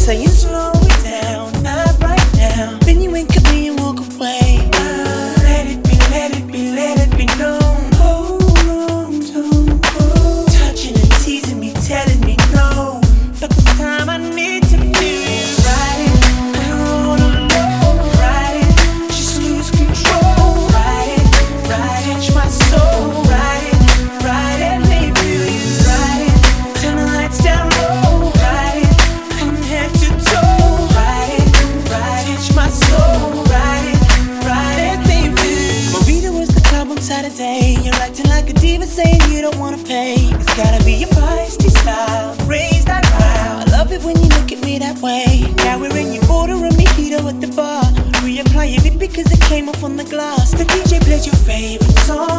saying slow it down, not right now. Then you wink at me and walk away. Let it be, let it be, let it be known. Hold on, don't go. Touching and teasing me, telling me no. But this time I need to feel you. Ride it, I don't wanna know. Ride it, just lose control. Ride it, touch my soul. Ride it, let me feel you. Ride it, turn the lights down low. Ride it, from head to toe. Ride it, touch my soul. Ride it, let me feel you. Marita was the club on Saturday. You're acting like a diva, saying you don't wanna pay. It's gotta be your feisty style. Raise that crowd. I love it when you look at me that way. Now we're in your order and mojito at the bar. Reapply it because it came off on the glass. The DJ plays your favorite song.